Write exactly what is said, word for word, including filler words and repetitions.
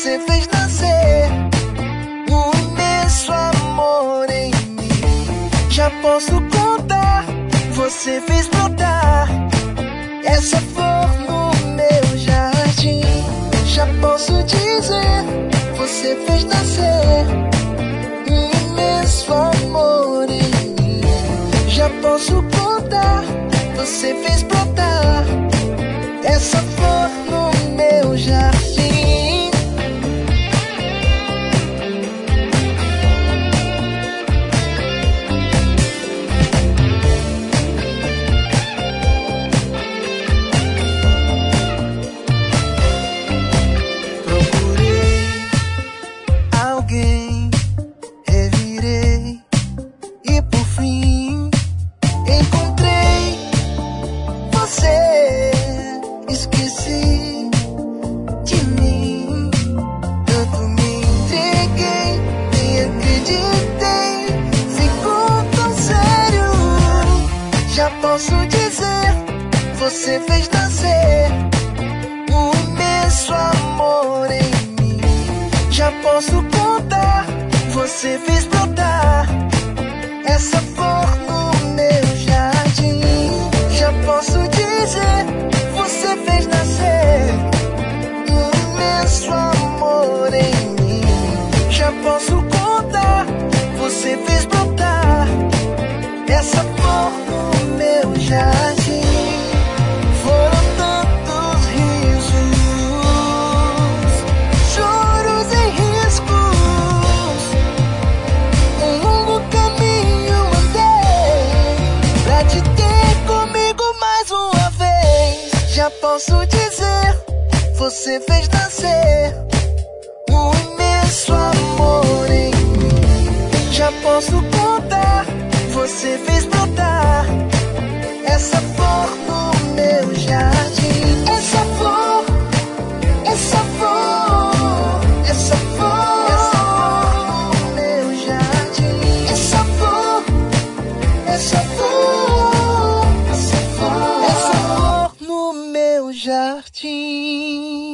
você fez nascer um imenso amor em mim. Já posso contar, você fez brotar essa flor no meu jardim. Já posso dizer, você fez nascer um imenso amor em mim. Já posso contar, você fez brotar essa flor no meu jardim. Procurei alguém, revirei e por fim encontrei você. Esqueci de mim, tanto me entreguei, nem acreditei, ficou tão sério. Já posso dizer, você fez nascer um imenso amor em mim. Já posso contar, você fez brotar essa flor no meu jardim. Já posso dizer, você fez nascer um imenso amor em mim. Já posso contar, você fez brotar essa flor no meu jardim. Foram tantos risos, choros e riscos, um longo caminho andei pra te ter comigo mais uma vez. Já posso dizer, você fez nascer um imenso amor em mim. Já posso contar, você fez brotar essa flor no meu jardim. Essa flor, essa flor, essa flor, essa flor no meu jardim. Essa flor, essa flor, essa flor, essa flor no meu jardim.